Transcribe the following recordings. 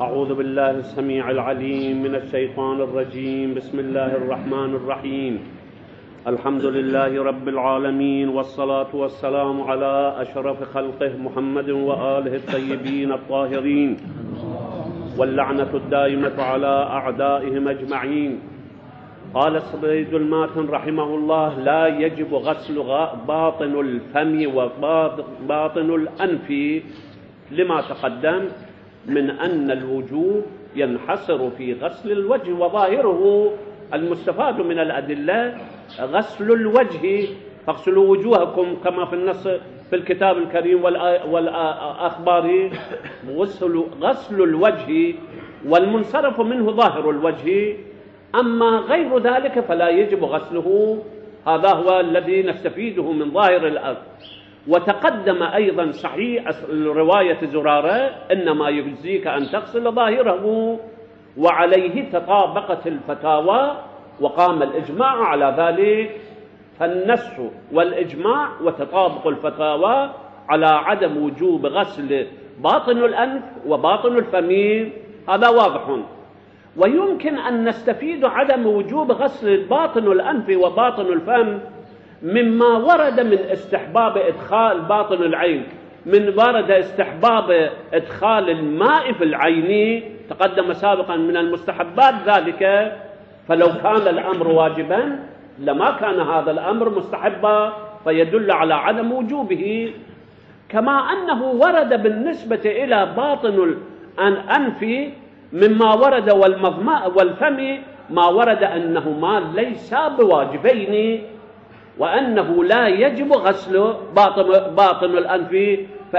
أعوذ بالله السميع العليم من الشيطان الرجيم. بسم الله الرحمن الرحيم. الحمد لله رب العالمين، والصلاة والسلام على أشرف خلقه محمد وآله الطيبين الطاهرين، واللعنة الدائمة على أعدائهم أجمعين. قال السيد الماتن رحمه الله: لا يجب غسل باطن الفم وباطن الأنف، لما تقدم من أن الوجوب ينحصر في غسل الوجه، وظاهره المستفاد من الأدلة غسل الوجه. فاغسلوا وجوهكم كما في النص في الكتاب الكريم والأخبار، غسل الوجه، والمنصرف منه ظاهر الوجه، أما غير ذلك فلا يجب غسله. هذا هو الذي نستفيده من ظاهر الأمر. وتقدم أيضا صحيح رواية زرارة: إنما يجزيك أن تغسل ظاهره، وعليه تطابقت الفتاوى وقام الإجماع على ذلك. فالنص والإجماع وتطابق الفتاوى على عدم وجوب غسل باطن الأنف وباطن الفم هذا واضح. ويمكن أن نستفيد عدم وجوب غسل باطن الأنف وباطن الفم مما ورد من استحباب إدخال باطن العين، من ورد استحباب إدخال الماء في العين، تقدم سابقا من المستحبات ذلك. فلو كان الأمر واجبا لما كان هذا الأمر مستحبا، فيدل على عدم وجوبه. كما أنه ورد بالنسبة إلى باطن الأنف مما ورد والفم ما ورد أنهما ليسا بواجبين، وأنه لا يجب غسل باطن الأنف،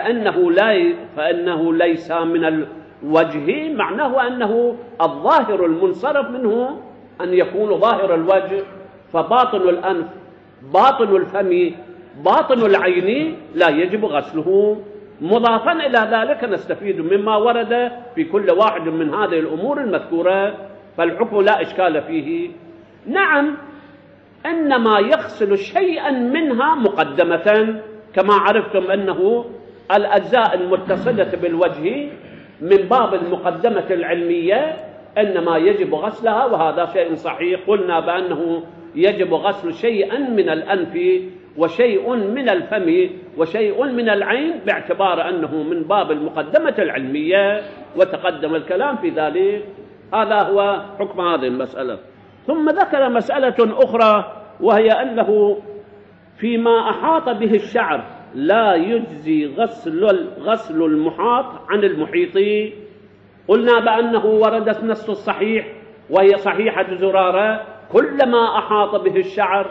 فإنه ليس من الوجه، معناه أنه الظاهر المنصرف منه أن يكون ظاهر الوجه. فباطن الأنف، باطن الفم، باطن العين لا يجب غسله. مضافا إلى ذلك نستفيد مما ورد في كل واحد من هذه الأمور المذكورة، فالحكم لا إشكال فيه. نعم، إنما يغسل شيئا منها مقدمة، كما عرفتم أنه الأجزاء المتصلة بالوجه من باب المقدمة العلمية إنما يجب غسلها، وهذا شيء صحيح. قلنا بأنه يجب غسل شيئا من الأنف وشيء من الفم وشيء من العين، باعتبار أنه من باب المقدمة العلمية، وتقدم الكلام في ذلك. هذا هو حكم هذه المسألة. ثم ذكر مسألة أخرى، وهي أنه فيما أحاط به الشعر لا يجزي غسل المحاط عن المحيط. قلنا بأنه ورد النص الصحيح، وهي صحيحة زرارة: كلما أحاط به الشعر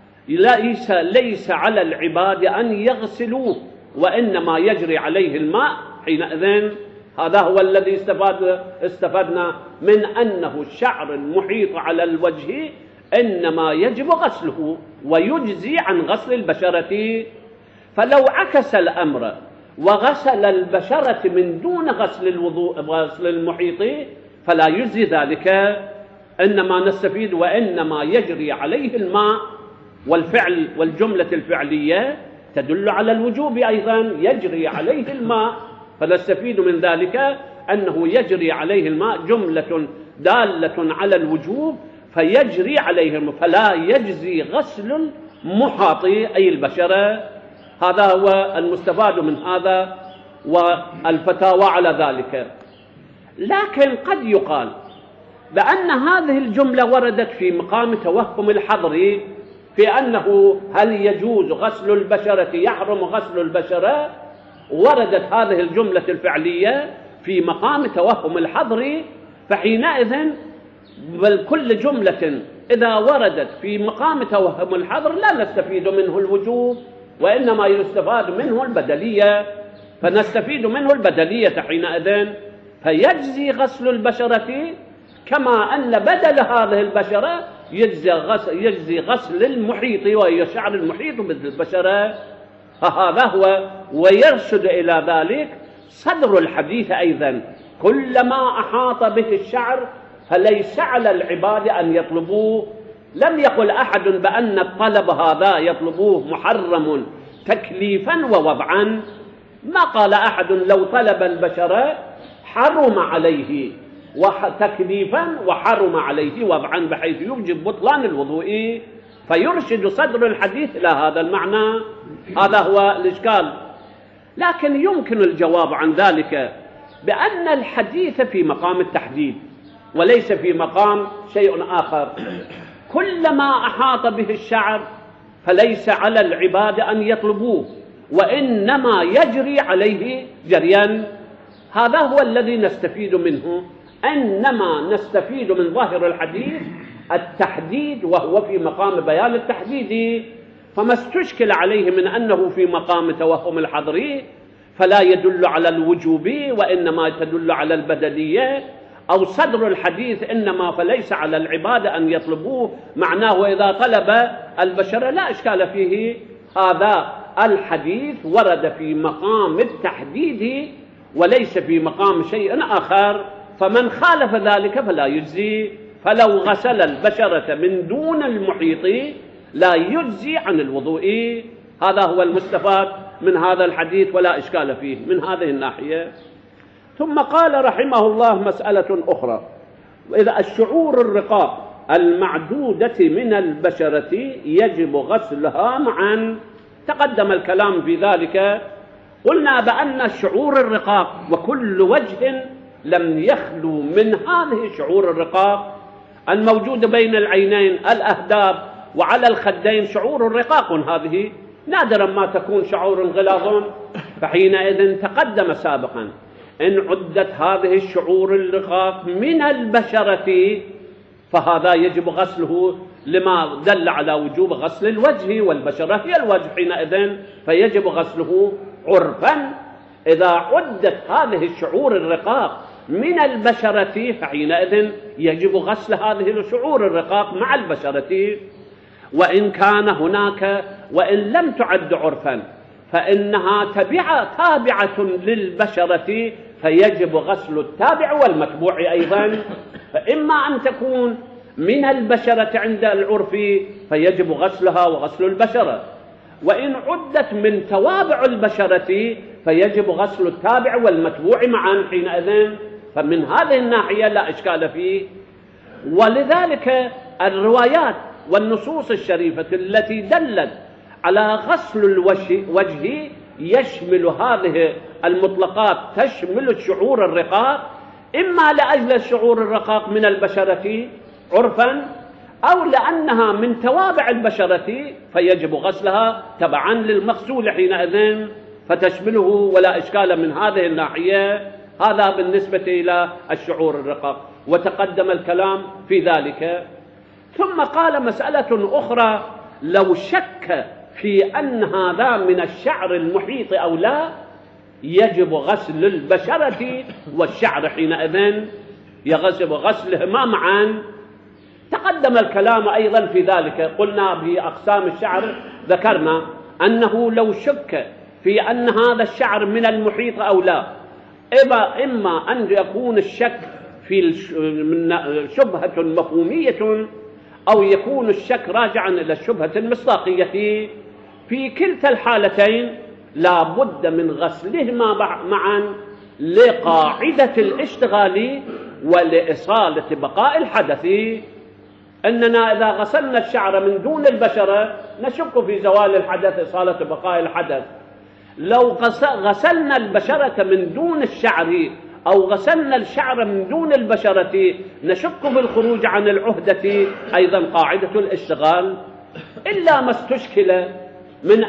ليس على العباد أن يغسلوه، وإنما يجري عليه الماء حينئذ. هذا هو الذي استفدنا من أنه الشعر المحيط على الوجه إنما يجب غسله ويجزي عن غسل البشرة. فلو عكس الأمر وغسل البشرة من دون غسل المحيط فلا يجزي ذلك، إنما نستفيد وإنما يجري عليه الماء. والفعل والجملة الفعلية تدل على الوجوب أيضا، يجري عليه الماء، فنستفيد من ذلك أنه يجري عليه الماء جملة دالة على الوجوب، فيجري عليه الماء، فلا يجزي غسل المحاط أي البشرة. هذا هو المستفاد من هذا والفتاوى على ذلك. لكن قد يقال بأن هذه الجملة وردت في مقام توهم الحظر، في أنه هل يجوز غسل البشرة، يحرم غسل البشرة. وردت هذه الجملة الفعلية في مقام توهم الحظر، فحينئذ بل كل جملة إذا وردت في مقام توهم الحظر لا نستفيد منه الوجوب، وإنما يستفاد منه البدلية، فنستفيد منه البدلية حينئذ. فيجزي غسل البشرة كما أن بدل هذه البشرة يجزي غسل المحيط، وهي شعر المحيط مثل البشرة. فهذا هو. ويرشد إلى ذلك صدر الحديث أيضا: كلما أحاط به الشعر فليس على العباد أن يطلبوه. لم يقل أحد بأن الطلب هذا يطلبوه محرم تكليفا ووضعا، ما قال أحد لو طلب البشرة حرم عليه تكليفا وحرم عليه وضعا بحيث يوجب بطلان الوضوء، فيرشد صدر الحديث إلى هذا المعنى. هذا هو الإشكال. لكن يمكن الجواب عن ذلك بأن الحديث في مقام التحديد وليس في مقام شيء آخر. كلما أحاط به الشعر فليس على العباد أن يطلبوه، وإنما يجري عليه جريا. هذا هو الذي نستفيد منه، إنما نستفيد من ظاهر الحديث التحديد، وهو في مقام بيان التحديد. فما استشكل عليه من أنه في مقام توهم الحظر فلا يدل على الوجوب وإنما تدل على البدلية، أو صدر الحديث إنما فليس على العباد أن يطلبوه، معناه إذا طلب البشر لا إشكال فيه. هذا الحديث ورد في مقام التحديد وليس في مقام شيء آخر، فمن خالف ذلك فلا يجزي. فلو غسل البشرة من دون المحيط لا يجزي عن الوضوء. هذا هو المستفاد من هذا الحديث ولا إشكال فيه من هذه الناحية. ثم قال رحمه الله مسألة أخرى: وإذا الشعور الرقاق المعدودة من البشرة يجب غسلها معا. تقدم الكلام في ذلك. قلنا بأن الشعور الرقاق وكل وجه لم يخلو من هذه الشعور الرقاق الموجودة بين العينين الأهداب وعلى الخدين شعور رقاق، هذه نادرا ما تكون شعور غلاظ. فحينئذ تقدم سابقا إن عدت هذه الشعور الرقاق من البشرة فهذا يجب غسله، لما دل على وجوب غسل الوجه، والبشرة هي الوجه حينئذ فيجب غسله عرفا. إذا عدت هذه الشعور الرقاق من البشرة فحينئذ يجب غسل هذه الشعور الرقاق مع البشرة. وإن كان هناك، وإن لم تعد عرفا فإنها تابعة للبشرة فيجب غسل التابع والمتبوع أيضا. فإما أن تكون من البشرة عند العرف فيجب غسلها وغسل البشرة، وإن عدت من توابع البشرة فيجب غسل التابع والمتبوع معا حينئذ. فمن هذه الناحية لا إشكال فيه. ولذلك الروايات والنصوص الشريفة التي دلت على غسل الوجه يشمل هذه المطلقات، تشمل الشعور الرقاق، إما لأجل الشعور الرقاق من البشرة عرفا، أو لأنها من توابع البشرة فيجب غسلها تبعا للمغسول حينئذ فتشمله ولا إشكال من هذه الناحية. هذا بالنسبة إلى الشعور الرقاق، وتقدم الكلام في ذلك. ثم قال مسألة أخرى: لو شك في أن هذا من الشعر المحيط أو لا يجب غسل البشرة والشعر حينئذ، يجب غسلهما معا. تقدم الكلام أيضا في ذلك. قلنا بأقسام الشعر ذكرنا أنه لو شك في أن هذا الشعر من المحيط أو لا، إما أن يكون الشك في شبهة مفهومية أو يكون الشك راجعا إلى الشبهة المصداقية. في كلتا الحالتين لا بد من غسلهما معا لقاعدة الاشتغال ولإصالة بقاء الحدث. أننا إذا غسلنا الشعر من دون البشرة نشك في زوال الحدث، إصالة بقاء الحدث. لو غسلنا البشرة من دون الشعر أو غسلنا الشعر من دون البشرة نشك بالخروج عن العهدة، أيضا قاعدة الاشتغال. إلا ما استشكل من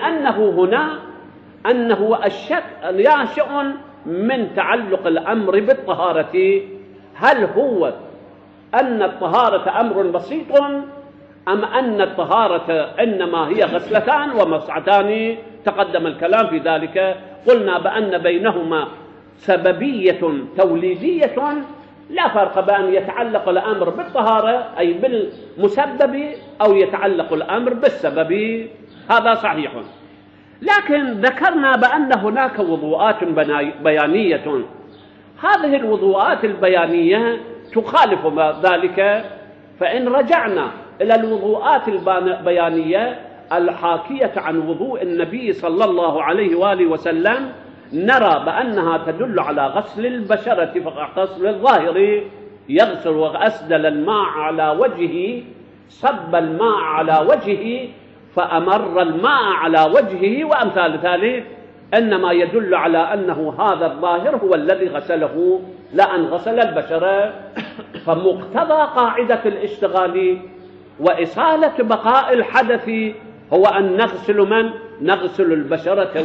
أنه الشك ينشئ من تعلق الأمر بالطهارة. هل هو أن الطهارة أمر بسيط أم أن الطهارة إنما هي غسلتان ومسعتان؟ تقدم الكلام في ذلك. قلنا بأن بينهما سببية توليدية، لا فرق بأن يتعلق الأمر بالطهارة أي بالمسبب أو يتعلق الأمر بالسبب، هذا صحيح. لكن ذكرنا بأن هناك وضوءات بيانية، هذه الوضوءات البيانية تخالف ذلك. فإن رجعنا إلى الوضوءات البيانية الحاكية عن وضوء النبي صلى الله عليه وآله وسلم نرى بأنها تدل على غسل البشرة فقط، غسل الظاهر، يغسل وأسدل الماء على وجهه، صب الماء على وجهه فأمر الماء على وجهه وأمثال ذلك، إنما يدل على أنه هذا الظاهر هو الذي غسله لا أن غسل البشرة. فمقتضى قاعدة الاشتغال وإصالة بقاء الحدث هو أن نغسل البشرة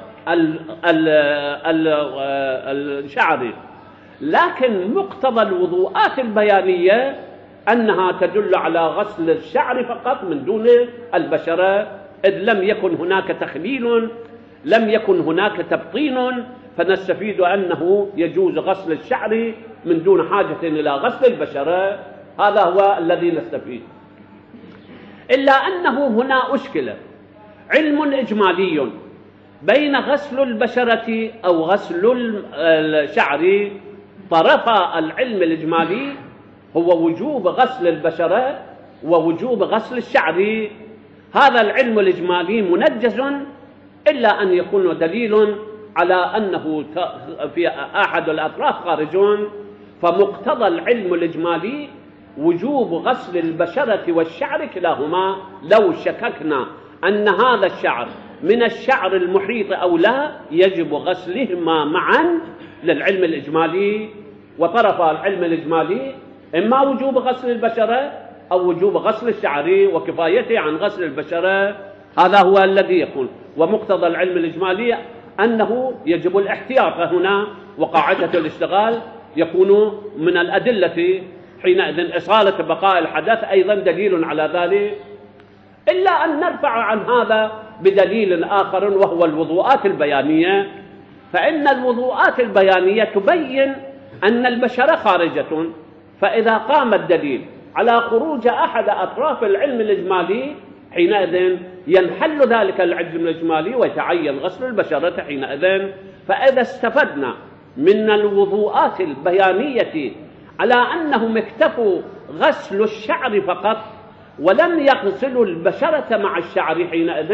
والشعر. لكن مقتضى الوضوءات البيانية أنها تدل على غسل الشعر فقط من دون البشرة، إذ لم يكن هناك تخليل، لم يكن هناك تبطين، فنستفيد أنه يجوز غسل الشعر من دون حاجة إلى غسل البشرة. هذا هو الذي نستفيد. إلا أنه هنا أشكل علم إجمالي بين غسل البشرة أو غسل الشعر. طرف العلم الإجمالي هو وجوب غسل البشرة ووجوب غسل الشعر. هذا العلم الإجمالي منجز إلا أن يكون دليل على أنه في أحد الأطراف خارج. فمقتضى العلم الإجمالي وجوب غسل البشرة والشعر كلاهما. لو شككنا أن هذا الشعر من الشعر المحيط أو لا، يجب غسلهما معا للعلم الإجمالي. وطرف العلم الإجمالي إما وجوب غسل البشرة أو وجوب غسل الشعر وكفايته عن غسل البشرة. هذا هو الذي يكون. ومقتضى العلم الإجمالي أنه يجب الاحتياط هنا، وقاعدة الاشتغال يكون من الأدلة حينئذ إصالة بقاء الحدث أيضا دليل على ذلك. إلا أن نرفع عن هذا بدليل آخر وهو الوضوءات البيانية. فإن الوضوءات البيانية تبين أن البشرة خارجة، فإذا قام الدليل على خروج أحد أطراف العلم الإجمالي حينئذ ينحل ذلك العلم الإجمالي ويتعين غسل البشرة حينئذ. فإذا استفدنا من الوضوءات البيانية على أنهم اكتفوا غسل الشعر فقط ولم يغسلوا البشرة مع الشعر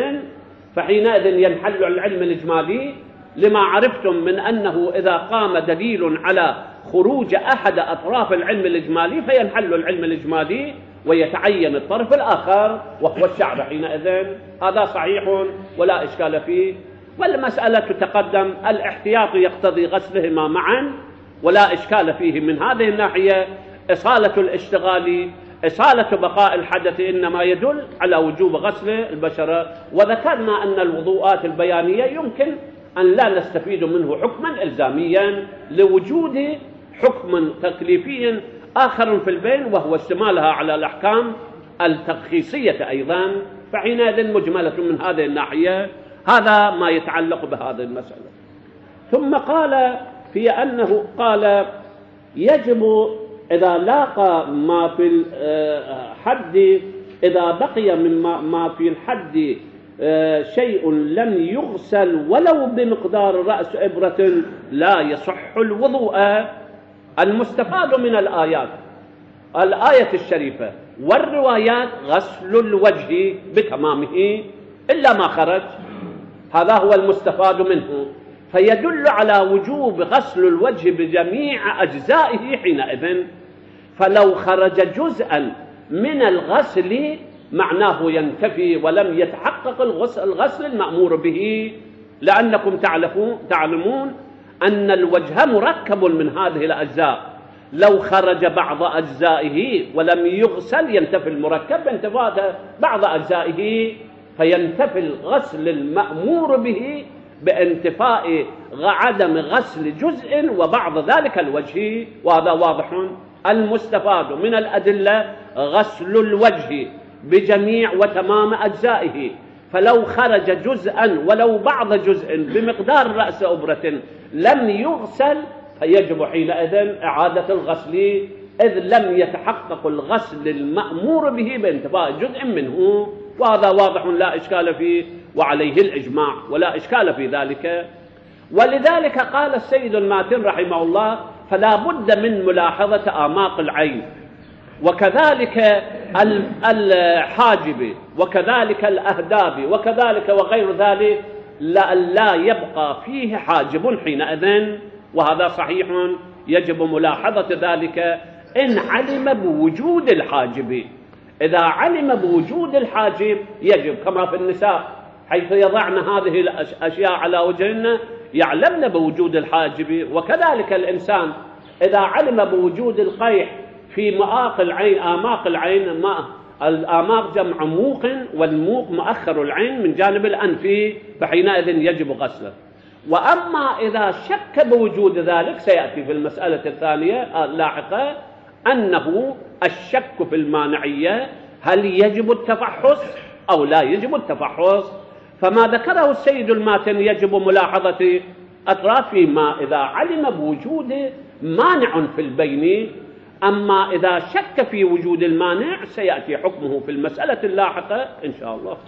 فحينئذ ينحل العلم الإجمالي، لما عرفتم من أنه إذا قام دليل على خروج أحد أطراف العلم الإجمالي فينحل العلم الإجمالي ويتعين الطرف الآخر وهو الشعر حينئذ. هذا صحيح ولا إشكال فيه. والمسألة تقدم الاحتياط يقتضي غسلهما معا ولا إشكال فيه من هذه الناحية. إصالة الاشتغال، إصالة بقاء الحدث إنما يدل على وجوب غسل البشرة. وذكرنا أن الوضوءات البيانية يمكن أن لا نستفيد منه حكما إلزاميا لوجود حكم تكليفي آخر في البين وهو اشتمالها على الأحكام الترخيصية أيضا، فحينئذ مجملة من هذه الناحية. هذا ما يتعلق بهذه المسألة. ثم قال في أنه قال يجب إذا لاقى ما في الحد، إذا بقي مما في الحد شيء لم يغسل ولو بمقدار رأس إبرة لا يصح الوضوء. المستفاد من الآية الشريفة والروايات غسل الوجه بتمامه إلا ما خرج، هذا هو المستفاد منه. فيدل على وجوب غسل الوجه بجميع أجزائه حينئذ. فلو خرج جزءا من الغسل معناه ينتفي ولم يتحقق الغسل المأمور به، لأنكم تعلمون أن الوجه مركب من هذه الأجزاء. لو خرج بعض أجزائه ولم يغسل ينتفي المركب بانتفاء بعض أجزائه، فينتفي الغسل المأمور به بانتفاء عدم غسل جزء وبعض ذلك الوجه. وهذا واضح. المستفاد من الأدلة غسل الوجه بجميع وتمام أجزائه. فلو خرج جزءا ولو بعض جزء بمقدار رأس أبرة لم يغسل فيجب حينئذ إعادة الغسل، إذ لم يتحقق الغسل المأمور به بانتفاء جزء منه. وهذا واضح لا إشكال فيه، وعليه الإجماع ولا إشكال في ذلك. ولذلك قال السيد الماتن رحمه الله: فلا بد من ملاحظة أعماق العين، وكذلك الحاجب، وكذلك الأهداب، وكذلك وغير ذلك، لا يبقى فيه حاجب حينئذ، وهذا صحيح يجب ملاحظة ذلك إن علم بوجود الحاجب. إذا علم بوجود الحاجب يجب، كما في النساء حيث يضعن هذه الأشياء على وجههن يعلمن بوجود الحاجب، وكذلك الإنسان إذا علم بوجود القيح في مآق العين، آماق العين، الآماق جمع موق، والموق مؤخر العين من جانب الأنف، فحينئذ يجب غسله. وأما إذا شك بوجود ذلك سيأتي في المسألة الثانية اللاحقة أنه الشك في المانعية، هل يجب التفحص أو لا يجب التفحص؟ فما ذكره السيد الماتن يجب ملاحظة أطراف ما إذا علم بوجود مانع في البين، أما إذا شك في وجود المانع سيأتي حكمه في المسألة اللاحقة إن شاء الله.